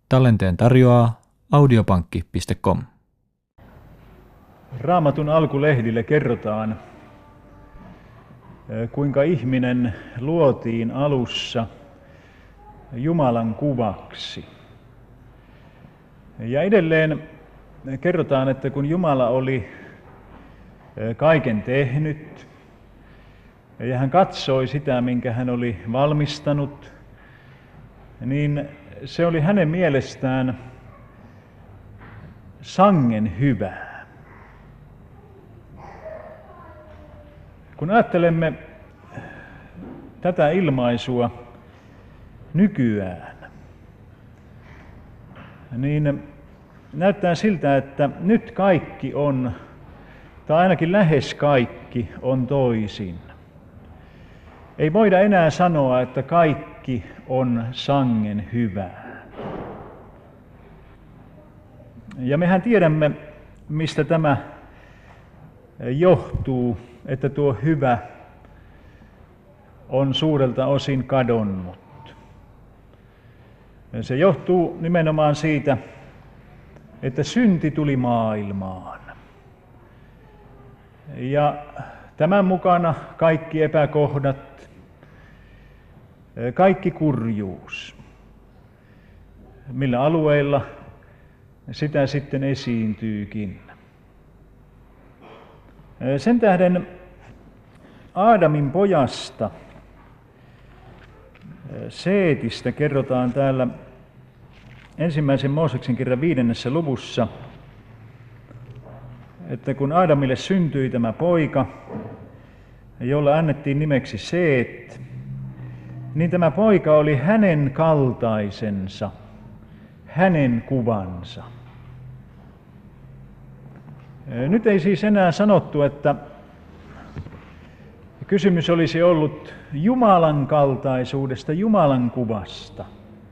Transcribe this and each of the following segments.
Tallenteen tarjoaa audiopankki.com. Raamatun alkulehdille kerrotaan, kuinka ihminen luotiin alussa Jumalan kuvaksi. Ja edelleen kerrotaan, että kun Jumala oli kaiken tehnyt ja hän katsoi sitä, minkä hän oli valmistanut, niin se oli hänen mielestään sangen hyvää. Kun ajattelemme tätä ilmaisua nykyään, niin näyttää siltä, että nyt kaikki on, tai ainakin lähes kaikki on toisin. Ei voida enää sanoa, että kaikki on sangen hyvää. Ja mehän tiedämme, mistä tämä johtuu, että tuo hyvä on suurelta osin kadonnut. Se johtuu nimenomaan siitä, että synti tuli maailmaan. Ja tämän mukana kaikki epäkohdat, kaikki kurjuus, millä alueilla sitä sitten esiintyykin. Sen tähden Aadamin pojasta, Seetistä, kerrotaan täällä ensimmäisen Mooseksen kirjan 5. luvussa, että kun Aadamille syntyi tämä poika, jolle annettiin nimeksi Seet, niin tämä poika oli hänen kaltaisensa, hänen kuvansa. Nyt ei siis enää sanottu, että kysymys olisi ollut Jumalan kaltaisuudesta, Jumalan kuvasta.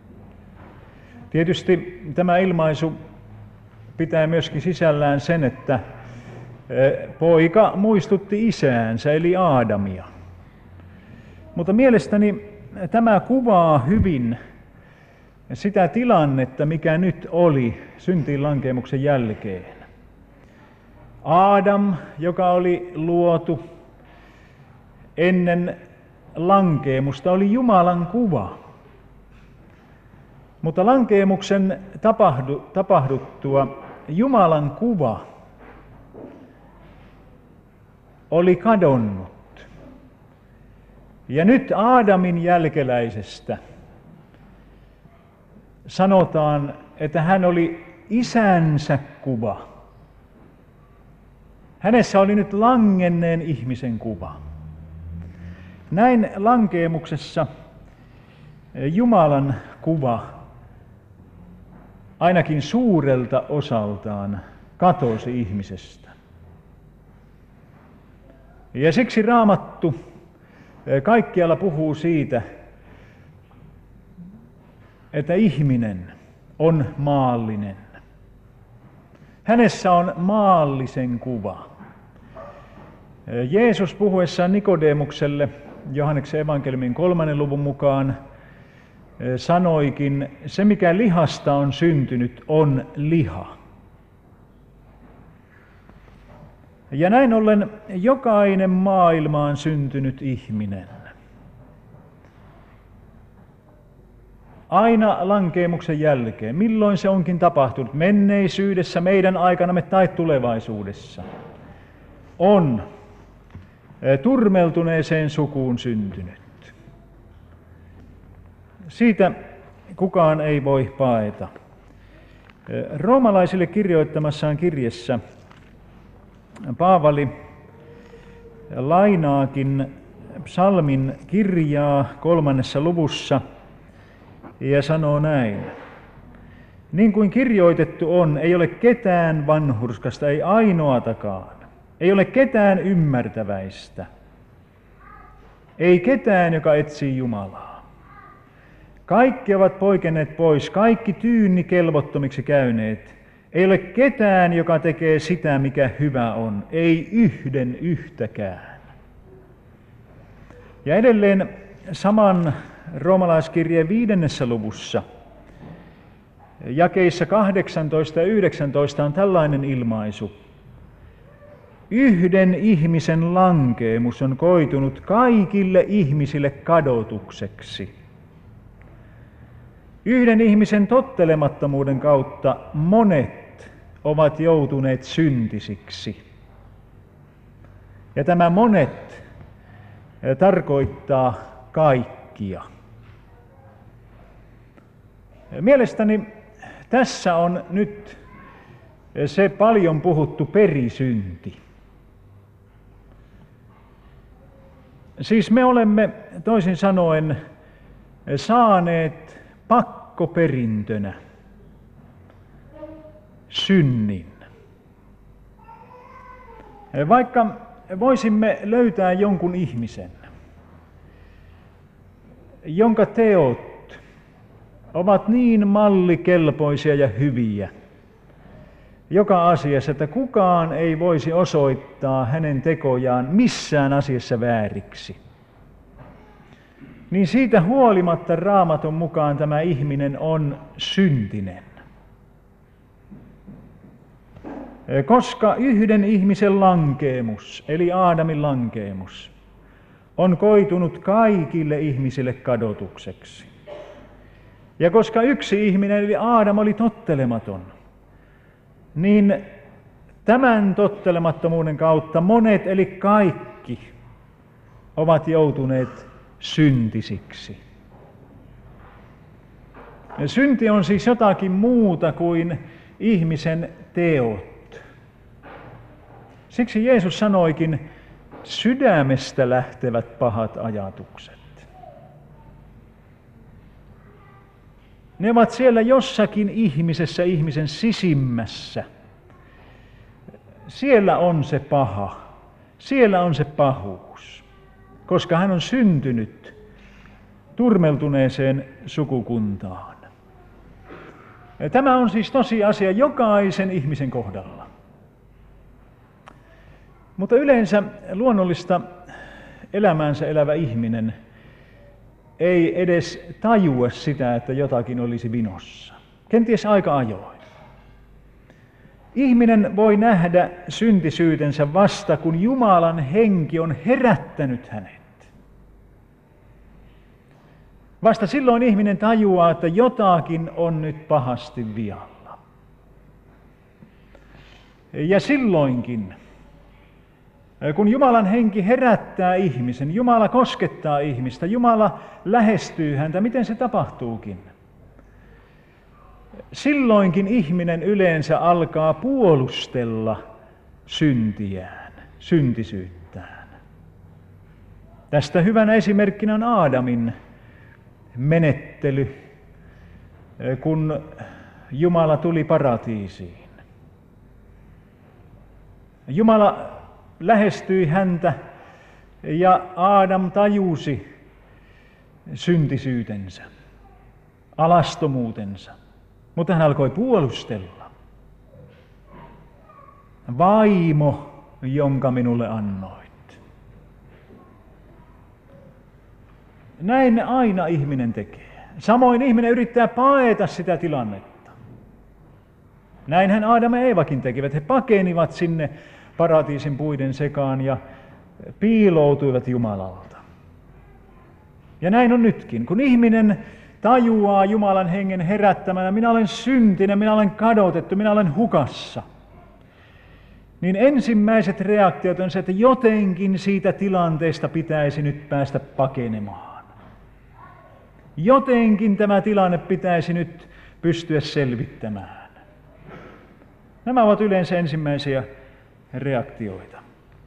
Tietysti tämä ilmaisu pitää myöskin sisällään sen, että poika muistutti isäänsä eli Aadamia. Mutta mielestäni tämä kuvaa hyvin sitä tilannetta, mikä nyt oli syntiinlankeemuksen jälkeen. Aadam, joka oli luotu ennen lankeemusta, oli Jumalan kuva. Mutta lankeemuksen tapahduttua Jumalan kuva oli kadonnut. Ja nyt Aadamin jälkeläisestä sanotaan, että hän oli isänsä kuva. Hänessä oli nyt langenneen ihmisen kuva. Näin lankeemuksessa Jumalan kuva ainakin suurelta osaltaan katosi ihmisestä. Ja siksi Raamattu kaikkialla puhuu siitä, että ihminen on maallinen. Hänessä on maallisen kuva. Jeesus puhuessaan Nikodemukselle Johanneksen evankeliumin 3. luvun mukaan sanoikin, se mikä lihasta on syntynyt on liha. Ja näin ollen jokainen maailmaan syntynyt ihminen, aina lankeemuksen jälkeen, milloin se onkin tapahtunut, menneisyydessä, meidän aikanamme tai tulevaisuudessa, on turmeltuneeseen sukuun syntynyt. Siitä kukaan ei voi paeta. Roomalaisille kirjoittamassaan kirjassa Paavali lainaakin psalmin kirjaa 3. luvussa ja sanoo näin. Niin kuin kirjoitettu on, ei ole ketään vanhurskasta, ei ainoatakaan. Ei ole ketään ymmärtäväistä. Ei ketään, joka etsii Jumalaa. Kaikki ovat poikenneet pois, kaikki tyynni kelvottomiksi käyneet. Ei ole ketään, joka tekee sitä, mikä hyvä on. Ei yhden yhtäkään. Ja edelleen saman roomalaiskirjeen 5. luvussa Jakeissa 18 ja 19 on tällainen ilmaisu. Yhden ihmisen lankeemus on koitunut kaikille ihmisille kadotukseksi. Yhden ihmisen tottelemattomuuden kautta monet ovat joutuneet syntisiksi. Ja tämä monet tarkoittaa kaikkia. Mielestäni tässä on nyt se paljon puhuttu perisynti. Siis me olemme toisin sanoen saaneet pakkoperintönä synnin. Vaikka voisimme löytää jonkun ihmisen, jonka teot ovat niin mallikelpoisia ja hyviä joka asiassa, että kukaan ei voisi osoittaa hänen tekojaan missään asiassa vääriksi, niin siitä huolimatta Raamatun mukaan tämä ihminen on syntinen. Koska yhden ihmisen lankeemus, eli Aadamin lankeemus, on koitunut kaikille ihmisille kadotukseksi. Ja koska yksi ihminen, eli Aadam, oli tottelematon, niin tämän tottelemattomuuden kautta monet, eli kaikki, ovat joutuneet syntisiksi. Synti on siis jotakin muuta kuin ihmisen teot. Siksi Jeesus sanoikin, sydämestä lähtevät pahat ajatukset. Ne ovat siellä jossakin ihmisessä, ihmisen sisimmässä. Siellä on se paha, siellä on se pahuus, koska hän on syntynyt turmeltuneeseen sukukuntaan. Tämä on siis tosiasia jokaisen ihmisen kohdalla. Mutta yleensä luonnollista elämäänsä elävä ihminen ei edes tajua sitä, että jotakin olisi vinossa. Kenties aika ajoin. Ihminen voi nähdä syntisyytensä vasta, kun Jumalan henki on herättänyt hänet. Vasta silloin ihminen tajuaa, että jotakin on nyt pahasti vialla. Ja silloinkin, kun Jumalan henki herättää ihmisen, Jumala koskettaa ihmistä, Jumala lähestyy häntä, miten se tapahtuukin? Silloinkin ihminen yleensä alkaa puolustella syntiään, syntisyyttään. Tästä hyvänä esimerkkinä on Aadamin menettely, kun Jumala tuli paratiisiin. Jumala lähestyi häntä ja Aadam tajusi syntisyytensä, alastomuutensa, mutta hän alkoi puolustella. Vaimo, jonka minulle annoit. Näin aina ihminen tekee. Samoin ihminen yrittää paeta sitä tilannetta. Näinhän Aadam ja Eevakin tekivät. He pakenivat sinne paratiisin puiden sekaan ja piiloutuivat Jumalalta. Ja näin on nytkin. Kun ihminen tajuaa Jumalan hengen herättämänä, minä olen syntinen, minä olen kadotettu, minä olen hukassa, niin ensimmäiset reaktiot on se, että jotenkin siitä tilanteesta pitäisi nyt päästä pakenemaan. Jotenkin tämä tilanne pitäisi nyt pystyä selvittämään. Nämä ovat yleensä ensimmäisiä reaktioita.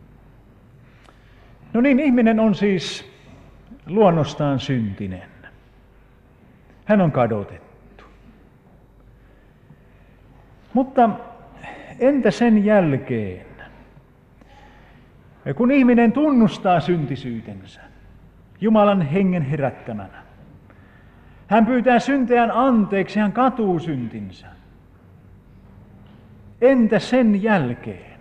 No niin, ihminen on siis luonnostaan syntinen. Hän on kadotettu. Mutta entä sen jälkeen, kun ihminen tunnustaa syntisyytensä Jumalan hengen herättämänä? Hän pyytää syntejään anteeksi, hän katuu syntinsä. Entä sen jälkeen?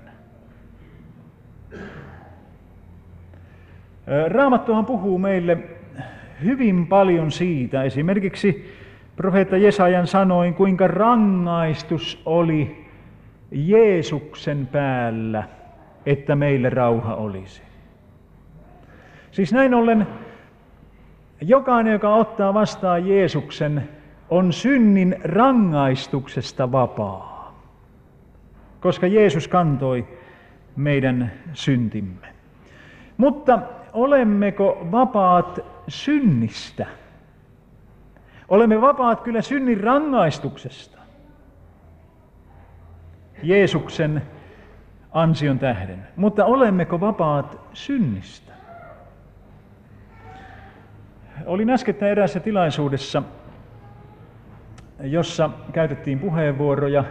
Raamattuhan puhuu meille hyvin paljon siitä, esimerkiksi profeetta Jesajan sanoin, kuinka rangaistus oli Jeesuksen päällä, että meille rauha olisi. Siis näin ollen jokainen, joka ottaa vastaan Jeesuksen, on synnin rangaistuksesta vapaa, koska Jeesus kantoi meidän syntimme. Mutta olemmeko vapaat synnistä? Olemme vapaat kyllä synnin rangaistuksesta Jeesuksen ansion tähden, mutta olemmeko vapaat synnistä? Olin äskettäin eräässä tilaisuudessa, jossa käytettiin puheenvuoroja.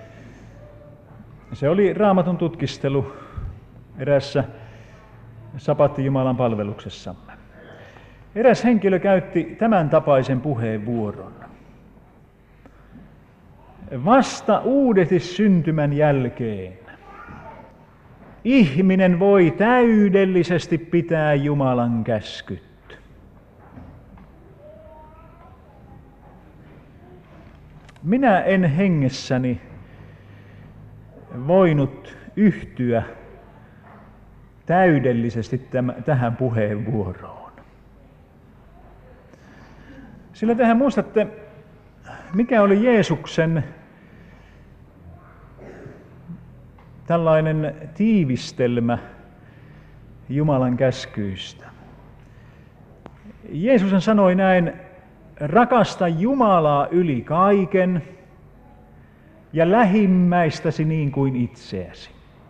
Se oli Raamatun tutkistelu eräässä Sapatti-Jumalan palveluksessamme. Eräs henkilö käytti tämän tapaisen puheenvuoron. Vasta uudessyntymän jälkeen ihminen voi täydellisesti pitää Jumalan käskyt. Minä en hengessäni voinut yhtyä täydellisesti tähän puheenvuoroon. Sillä tehän muistatte, mikä oli Jeesuksen tällainen tiivistelmä Jumalan käskyistä. Jeesus sanoi näin: rakasta Jumalaa yli kaiken ja lähimmäistäsi niin kuin itseäsi.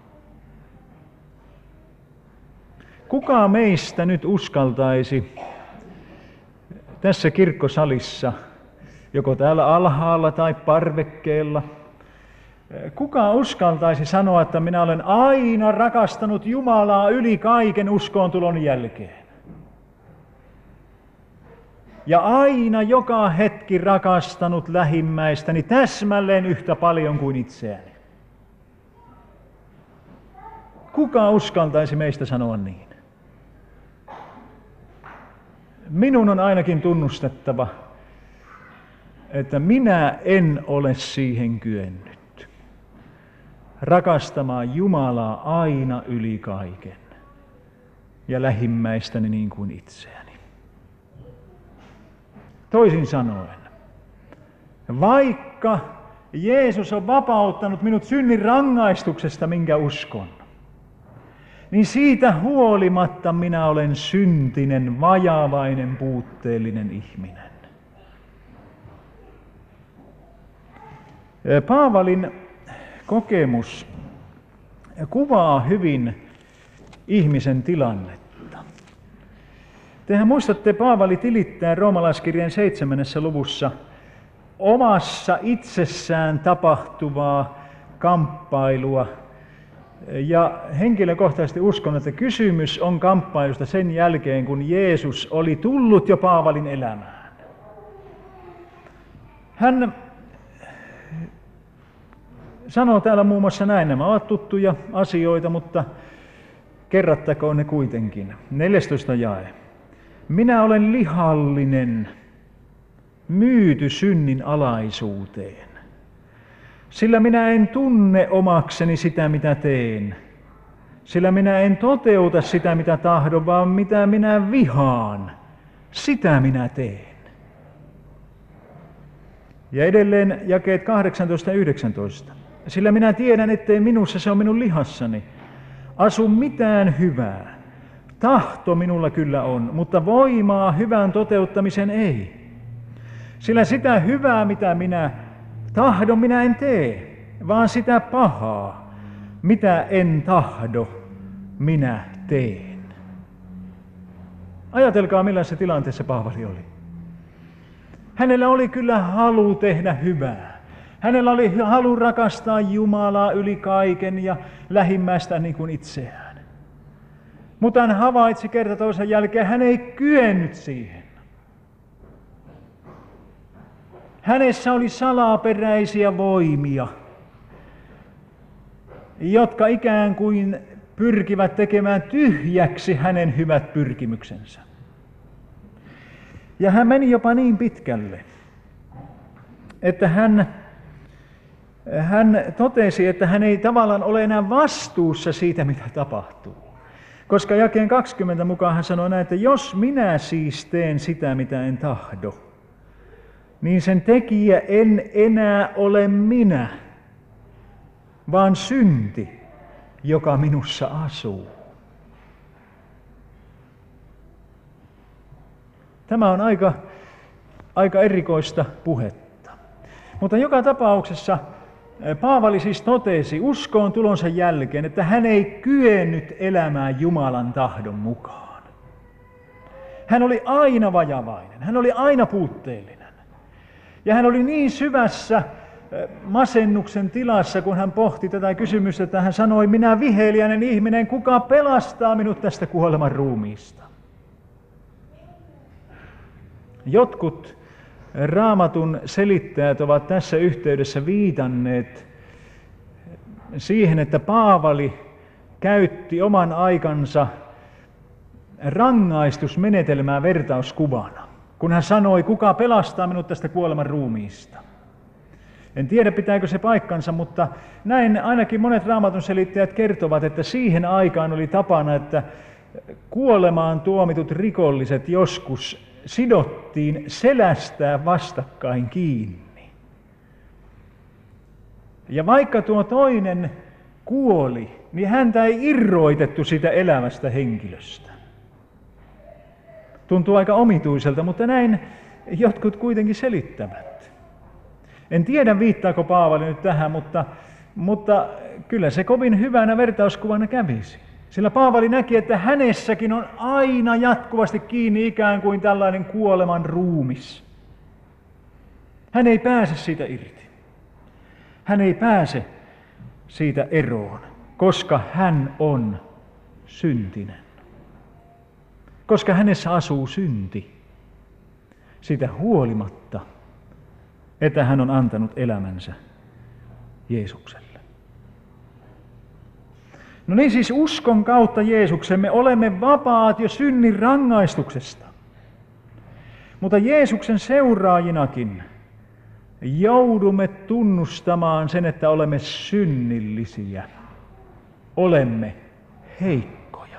Kuka meistä nyt uskaltaisi tässä kirkkosalissa, joko täällä alhaalla tai parvekkeella, kuka uskaltaisi sanoa, että minä olen aina rakastanut Jumalaa yli kaiken uskoontulon jälkeen? Ja aina joka hetki rakastanut lähimmäistäni täsmälleen yhtä paljon kuin itseäni. Kuka uskaltaisi meistä sanoa niin? Minun on ainakin tunnustettava, että minä en ole siihen kyennyt. Rakastamaan Jumalaa aina yli kaiken ja lähimmäistäni niin kuin itseäni. Toisin sanoen, vaikka Jeesus on vapauttanut minut synnin rangaistuksesta, minkä uskon, niin siitä huolimatta minä olen syntinen, vajavainen, puutteellinen ihminen. Paavalin kokemus kuvaa hyvin ihmisen tilannetta. Tehän muistatte, Paavali tilittää roomalaiskirjeen 7. luvussa omassa itsessään tapahtuvaa kamppailua. Ja henkilökohtaisesti uskon, että kysymys on kamppailusta sen jälkeen, kun Jeesus oli tullut jo Paavalin elämään. Hän sanoo täällä muun muassa näin: nämä ovat tuttuja asioita, mutta kerrattakoon ne kuitenkin. 14. jae. Minä olen lihallinen, myyty synnin alaisuuteen. Sillä minä en tunne omakseni sitä, mitä teen. Sillä minä en toteuta sitä, mitä tahdon, vaan mitä minä vihaan, sitä minä teen. Ja edelleen jakeet 18 ja 19. Sillä minä tiedän, ettei minussa, se on minun lihassani, asu mitään hyvää. Tahto minulla kyllä on, mutta voimaa hyvän toteuttamisen ei. Sillä sitä hyvää, mitä minä tahdon, minä en tee, vaan sitä pahaa, mitä en tahdo, minä teen. Ajatelkaa, millaisessa tilanteessa Paavali oli. Hänellä oli kyllä halu tehdä hyvää. Hänellä oli halu rakastaa Jumalaa yli kaiken ja lähimmäistä niin kuin itseään. Mutta hän havaitsi kerta toisen jälkeen, hän ei kyennyt siihen. Hänessä oli salaperäisiä voimia, jotka ikään kuin pyrkivät tekemään tyhjäksi hänen hyvät pyrkimyksensä. Ja hän meni jopa niin pitkälle, että hän totesi, että hän ei tavallaan ole enää vastuussa siitä, mitä tapahtuu. Koska jakeen 20 mukaan hän sanoi näin, että jos minä siis teen sitä, mitä en tahdo, niin sen tekijä en enää ole minä, vaan synti, joka minussa asuu. Tämä on aika erikoista puhetta. Mutta joka tapauksessa Paavali siis totesi uskoon tulonsa jälkeen, että hän ei kyennyt elämään Jumalan tahdon mukaan. Hän oli aina vajavainen, hän oli aina puutteellinen. Ja hän oli niin syvässä masennuksen tilassa, kun hän pohti tätä kysymystä, että hän sanoi, minä viheliäinen ihminen, kuka pelastaa minut tästä kuoleman ruumiista? Jotkut Raamatun selittäjät ovat tässä yhteydessä viitanneet siihen, että Paavali käytti oman aikansa rangaistusmenetelmää vertauskuvana, kun hän sanoi, kuka pelastaa minut tästä kuoleman ruumiista. En tiedä, pitääkö se paikkansa, mutta näin ainakin monet Raamatun selittäjät kertovat, että siihen aikaan oli tapana, että kuolemaan tuomitut rikolliset joskus sidottiin selästään vastakkain kiinni. Ja vaikka tuo toinen kuoli, niin häntä ei irroitettu siitä elävästä henkilöstä. Tuntuu aika omituiselta, mutta näin jotkut kuitenkin selittävät. En tiedä, viittaako Paavali nyt tähän, mutta kyllä se kovin hyvänä vertauskuvana kävisi. Sillä Paavali näki, että hänessäkin on aina jatkuvasti kiinni ikään kuin tällainen kuoleman ruumis. Hän ei pääse siitä irti. Hän ei pääse siitä eroon, koska hän on syntinen. Koska hänessä asuu synti. Siitä huolimatta, että hän on antanut elämänsä Jeesukselle. No niin, siis uskon kautta Jeesuksen me olemme vapaat jo synnin rangaistuksesta. Mutta Jeesuksen seuraajinakin joudumme tunnustamaan sen, että olemme synnillisiä. Olemme heikkoja.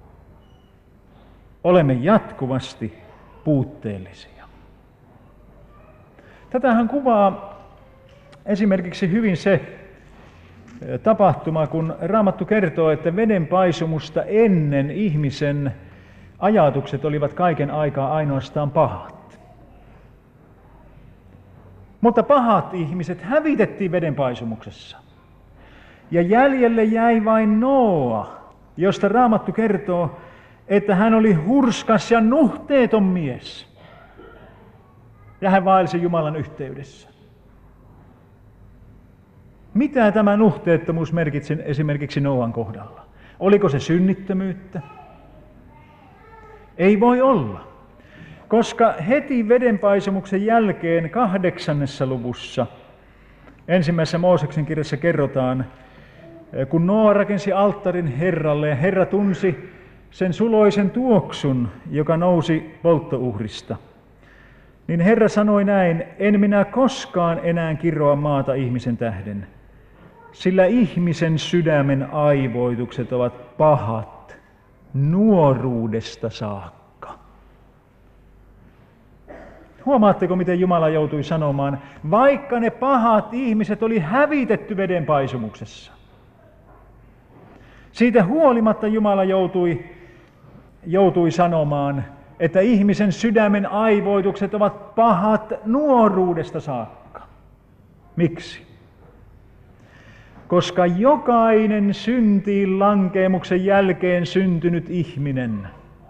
Olemme jatkuvasti puutteellisia. Tätähän kuvaa esimerkiksi hyvin se tapahtuma, kun Raamattu kertoo, että vedenpaisumusta ennen ihmisen ajatukset olivat kaiken aikaa ainoastaan pahat. Mutta pahat ihmiset hävitettiin vedenpaisumuksessa. Ja jäljelle jäi vain Nooa, josta Raamattu kertoo, että hän oli hurskas ja nuhteeton mies. Ja hän vaelsi Jumalan yhteydessä. Mitä tämä nuhteettomuus merkitsi esimerkiksi Nooan kohdalla? Oliko se synnittömyyttä? Ei voi olla, koska heti vedenpaisumuksen jälkeen 8. luvussa ensimmäisessä Mooseksen kirjassa kerrotaan, kun Nooa rakensi alttarin Herralle ja Herra tunsi sen suloisen tuoksun, joka nousi polttouhrista, niin Herra sanoi näin, en minä koskaan enää kiroa maata ihmisen tähden, sillä ihmisen sydämen aivoitukset ovat pahat nuoruudesta saakka. Huomaatteko, miten Jumala joutui sanomaan, vaikka ne pahat ihmiset oli hävitetty vedenpaisumuksessa. Siitä huolimatta Jumala joutui sanomaan, että ihmisen sydämen aivoitukset ovat pahat nuoruudesta saakka. Miksi? Koska jokainen syntiin lankeemuksen jälkeen syntynyt ihminen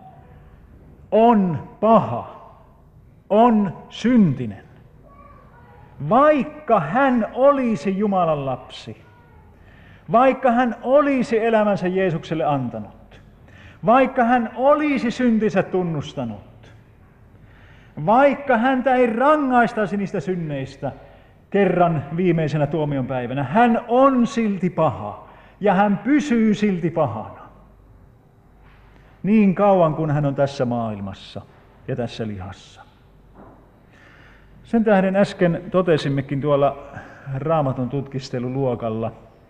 on paha, on syntinen. Vaikka hän olisi Jumalan lapsi, vaikka hän olisi elämänsä Jeesukselle antanut, vaikka hän olisi syntinsä tunnustanut, vaikka häntä ei rangaistaisi niistä synneistä kerran viimeisenä tuomion päivänä, hän on silti paha ja hän pysyy silti pahana. Niin kauan kuin hän on tässä maailmassa ja tässä lihassa. Sen tähden äsken totesimmekin tuolla Raamatun tutkisteluluokalla,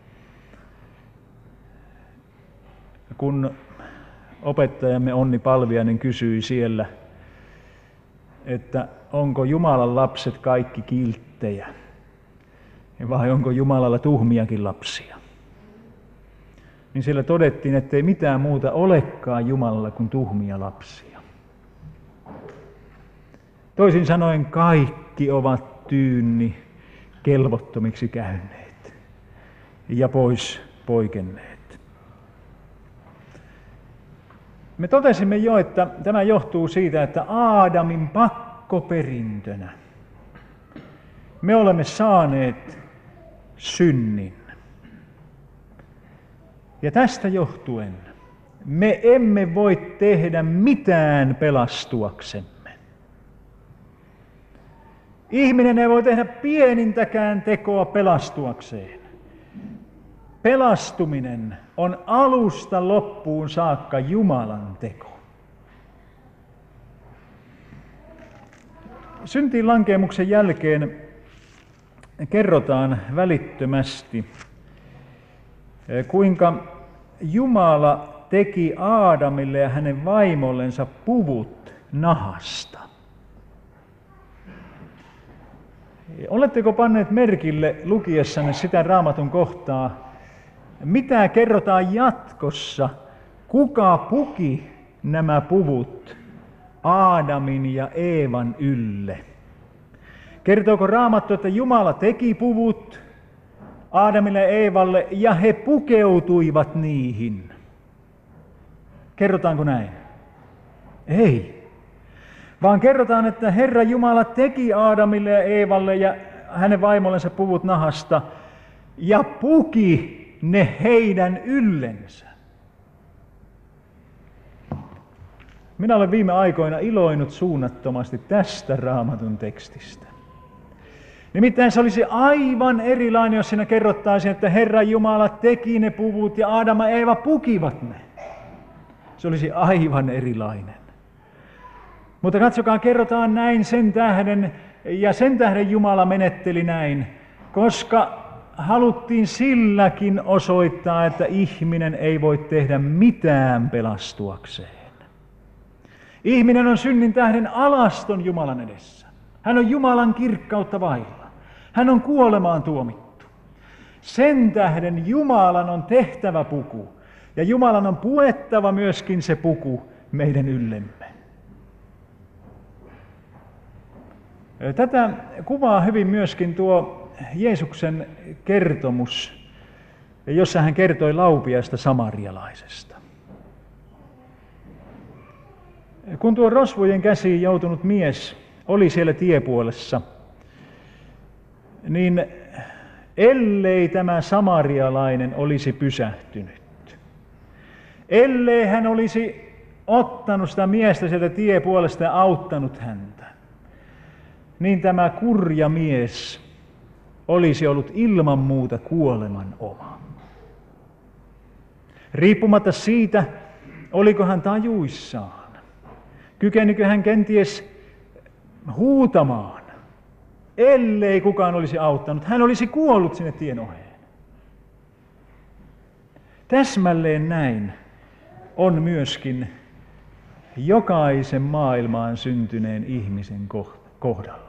kun opettajamme Onni Palviainen kysyi siellä, että onko Jumalan lapset kaikki kilttejä vai onko Jumalalla tuhmiakin lapsia. Niin siellä todettiin, että ei mitään muuta olekaan Jumalalla kuin tuhmia lapsia. Toisin sanoen kaikki ovat tyynni kelvottomiksi käyneet ja pois poikenneet. Me totesimme jo, että tämä johtuu siitä, että Aadamin pakkoperintönä me olemme saaneet synnin. Ja tästä johtuen me emme voi tehdä mitään pelastuaksemme. Ihminen ei voi tehdä pienintäkään tekoa pelastuakseen. Pelastuminen on alusta loppuun saakka Jumalan teko. Syntiin lankeemuksen jälkeen kerrotaan välittömästi, kuinka Jumala teki Aadamille ja hänen vaimollensa puvut nahasta. Oletteko panneet merkille lukiessanne sitä Raamatun kohtaa, mitä kerrotaan jatkossa, kuka puki nämä puvut Aadamin ja Eevan ylle? Kertooko Raamattu, että Jumala teki puvut Aadamille ja Eevalle ja he pukeutuivat niihin? Kerrotaanko näin? Ei. Vaan kerrotaan, että Herra Jumala teki Aadamille ja Eevalle ja hänen vaimollensa puvut nahasta ja puki ne heidän yllensä. Minä olen viime aikoina iloinut suunnattomasti tästä Raamatun tekstistä. Nimittäin se olisi aivan erilainen, jos siinä kerrottaisiin, että Herra Jumala teki ne puvut ja Aadam ja Eeva pukivat ne. Se olisi aivan erilainen. Mutta katsokaa, kerrotaan näin sen tähden, ja sen tähden Jumala menetteli näin, koska haluttiin silläkin osoittaa, että ihminen ei voi tehdä mitään pelastuakseen. Ihminen on synnin tähden alaston Jumalan edessä. Hän on Jumalan kirkkautta vailla. Hän on kuolemaan tuomittu. Sen tähden Jumalan on tehtävä puku, ja Jumalan on puettava myöskin se puku meidän yllemme. Tätä kuvaa hyvin myöskin tuo Jeesuksen kertomus, jossa hän kertoi laupiaista samarialaisesta. Kun tuo rosvojen käsiin joutunut mies oli siellä tiepuolessa, niin ellei tämä samarialainen olisi pysähtynyt, ellei hän olisi ottanut sitä miestä sieltä tiepuolesta ja auttanut häntä, niin tämä kurja mies olisi ollut ilman muuta kuoleman oma. Riippumatta siitä, oliko hän tajuissaan, kykenikö hän kenties huutamaan, ellei kukaan olisi auttanut, hän olisi kuollut sinne tien oheen. Täsmälleen näin on myöskin jokaisen maailmaan syntyneen ihmisen kohdalla.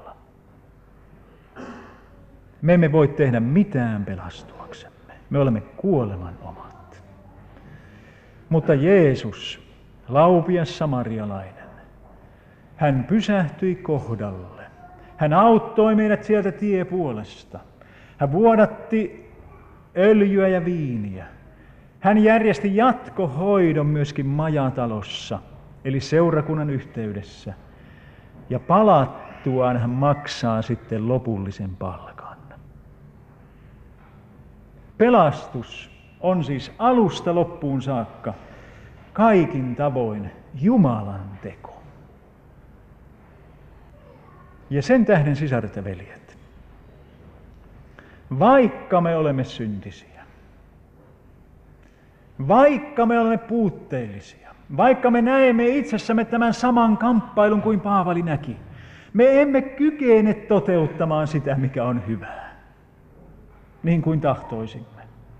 Me emme voi tehdä mitään pelastuaksemme. Me olemme kuoleman omat. Mutta Jeesus, laupias samarialainen, hän pysähtyi kohdalle. Hän auttoi meidät sieltä tiepuolesta. Hän vuodatti öljyä ja viiniä. Hän järjesti jatkohoidon myöskin majatalossa, eli seurakunnan yhteydessä. Ja palattuaan hän maksaa sitten lopullisen palkan. Pelastus on siis alusta loppuun saakka kaikin tavoin Jumalan teko. Ja sen tähden, sisaret ja veljet, vaikka me olemme syntisiä, vaikka me olemme puutteellisia, vaikka me näemme itsessämme tämän saman kamppailun kuin Paavali näki, Me emme kykene toteuttamaan sitä, mikä on hyvää, niin kuin tahtoisimme.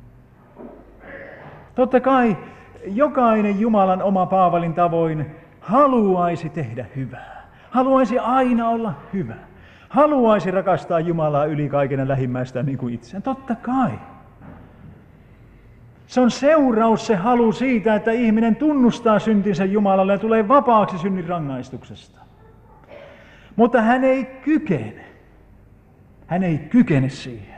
Totta kai jokainen Jumalan oma Paavalin tavoin haluaisi tehdä hyvää. Haluaisi aina olla hyvä. Haluaisi rakastaa Jumalaa yli kaiken ja lähimmäistään niin kuin itseään. Totta kai. Se on seuraus, se halu siitä, että ihminen tunnustaa syntinsä Jumalalle ja tulee vapaaksi synnin rangaistuksesta. Mutta hän ei kykene. Hän ei kykene siihen.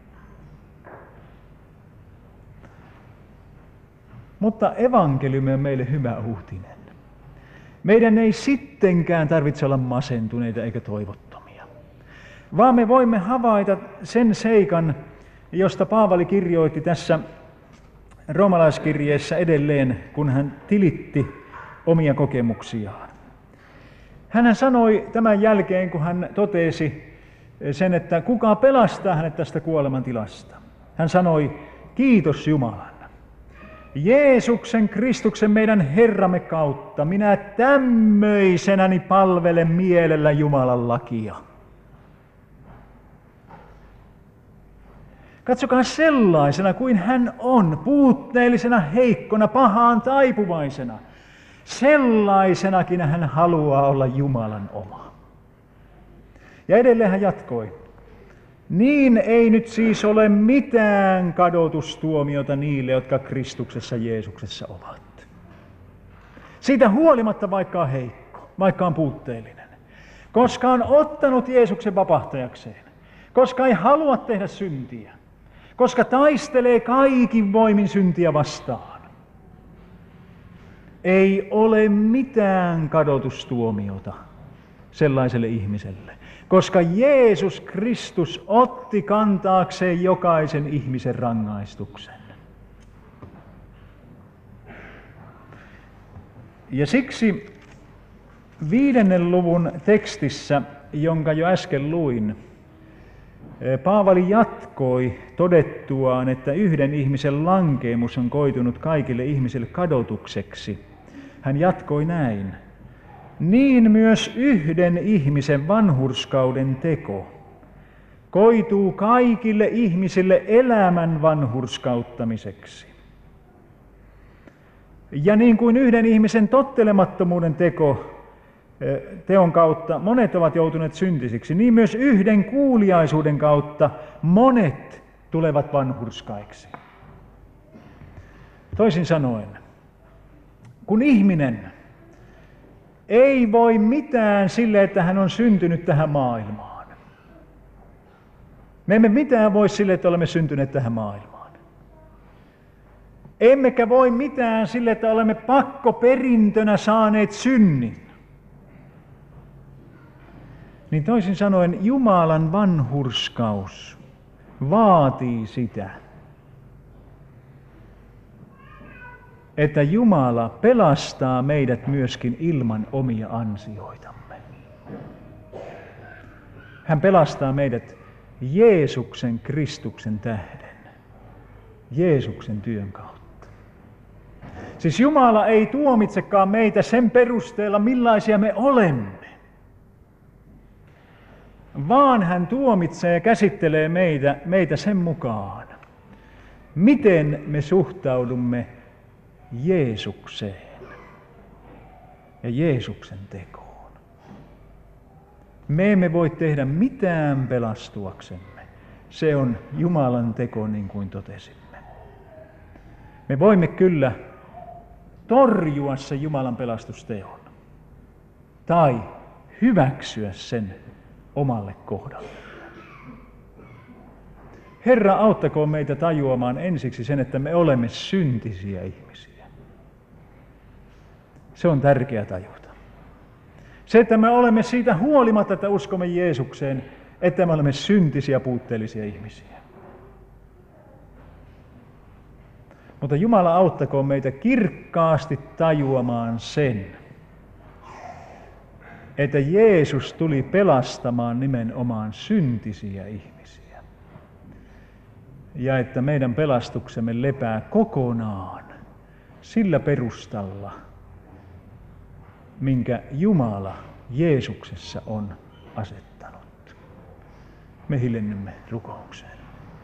Mutta evankeliumi on meille hyvä uutinen. Meidän ei sittenkään tarvitse olla masentuneita eikä toivottomia, vaan me voimme havaita sen seikan, josta Paavali kirjoitti tässä roomalaiskirjeessä edelleen, kun hän tilitti omia kokemuksiaan. Hän sanoi tämän jälkeen, kun hän totesi sen, että kuka pelastaa hänet tästä kuolemantilasta. Hän sanoi, kiitos Jumalan. Jeesuksen Kristuksen meidän Herramme kautta minä tämmöisenäni palvelen mielellä Jumalan lakia. Katsokaa sellaisena kuin hän on, puutteellisena, heikkona, pahaan taipuvaisena. Sellaisenakin hän haluaa olla Jumalan oma. Ja edelleen hän jatkoi. Niin ei nyt siis ole mitään kadotustuomiota niille, jotka Kristuksessa Jeesuksessa ovat. Siitä huolimatta vaikka on heikko, vaikka on puutteellinen. Koska on ottanut Jeesuksen vapahtajakseen. Koska ei halua tehdä syntiä. Koska taistelee kaikin voimin syntiä vastaan. Ei ole mitään kadotustuomiota sellaiselle ihmiselle. Koska Jeesus Kristus otti kantaakseen jokaisen ihmisen rangaistuksen. Ja siksi 5. luvun tekstissä, jonka jo äsken luin, Paavali jatkoi todettuaan, että yhden ihmisen lankeemus on koitunut kaikille ihmisille kadotukseksi. Hän jatkoi näin. Niin myös yhden ihmisen vanhurskauden teko koituu kaikille ihmisille elämän vanhurskauttamiseksi. Ja niin kuin yhden ihmisen tottelemattomuuden teon kautta monet ovat joutuneet syntisiksi, niin myös yhden kuuliaisuuden kautta monet tulevat vanhurskaiksi. Toisin sanoen, kun ihminen ei voi mitään sille, että hän on syntynyt tähän maailmaan. Me emme mitään voi sille, että olemme syntyneet tähän maailmaan. Emmekä voi mitään sille, että olemme pakkoperintönä saaneet synnin. Niin toisin sanoen Jumalan vanhurskaus vaatii sitä, että Jumala pelastaa meidät myöskin ilman omia ansioitamme. Hän pelastaa meidät Jeesuksen Kristuksen tähden, Jeesuksen työn kautta. Siis Jumala ei tuomitsekaan meitä sen perusteella, millaisia me olemme, vaan hän tuomitsee ja käsittelee meitä sen mukaan, miten me suhtaudumme Jeesukseen ja Jeesuksen tekoon. Me emme voi tehdä mitään pelastuaksemme. Se on Jumalan teko, niin kuin totesimme. Me voimme kyllä torjua sen Jumalan pelastusteon tai hyväksyä sen omalle kohdalle. Herra, auttakoon meitä tajuamaan ensiksi sen, että me olemme syntisiä ihmisiä. Se on tärkeää tajuta. Se, että me olemme siitä huolimatta, että uskomme Jeesukseen, että me olemme syntisiä, puutteellisia ihmisiä. Mutta Jumala auttakoon meitä kirkkaasti tajuamaan sen, että Jeesus tuli pelastamaan nimenomaan syntisiä ihmisiä. Ja että meidän pelastuksemme lepää kokonaan sillä perustalla, minkä Jumala Jeesuksessa on Me hiljennymme rukoukseen.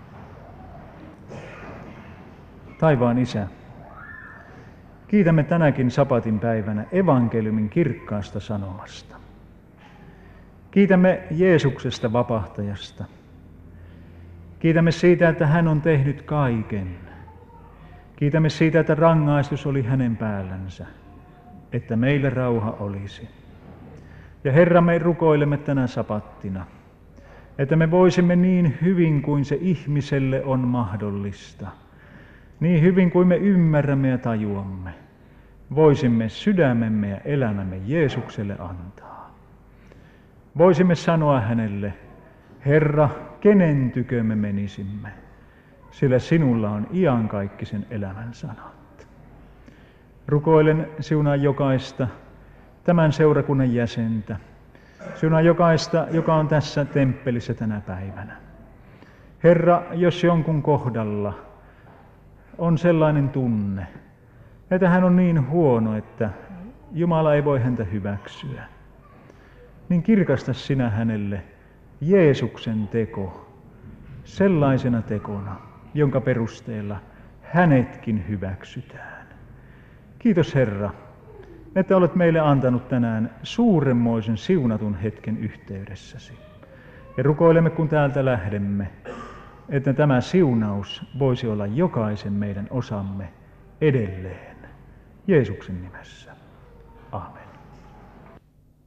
Taivaan Isä, kiitämme tänäkin sapatin päivänä evankeliumin kirkkaasta sanomasta. Kiitämme Jeesuksesta vapahtajasta. Kiitämme siitä, että hän on tehnyt kaiken. Kiitämme siitä, että rangaistus oli hänen päällänsä, että meillä rauha olisi. Ja Herra, me rukoilemme tänä sapattina, että me voisimme niin hyvin kuin se ihmiselle on mahdollista, niin hyvin kuin me ymmärrämme ja tajuamme, voisimme sydämemme ja elämämme Jeesukselle antaa. Voisimme sanoa hänelle, Herra, kenen tykö me menisimme, sillä sinulla on iankaikkisen elämän sanat. Rukoilen siunaa jokaista tämän seurakunnan jäsentä, siunaa jokaista, joka on tässä temppelissä tänä päivänä. Herra, jos jonkun kohdalla on sellainen tunne, että hän on niin huono, että Jumala ei voi häntä hyväksyä, niin kirkasta sinä hänelle Jeesuksen teko sellaisena tekona, jonka perusteella hänetkin hyväksytään. Kiitos Herra, että olet meille antanut tänään suuremmoisen siunatun hetken yhteydessäsi. Ja rukoilemme, kun täältä lähdemme, että tämä siunaus voisi olla jokaisen meidän osamme edelleen. Jeesuksen nimessä. Aamen.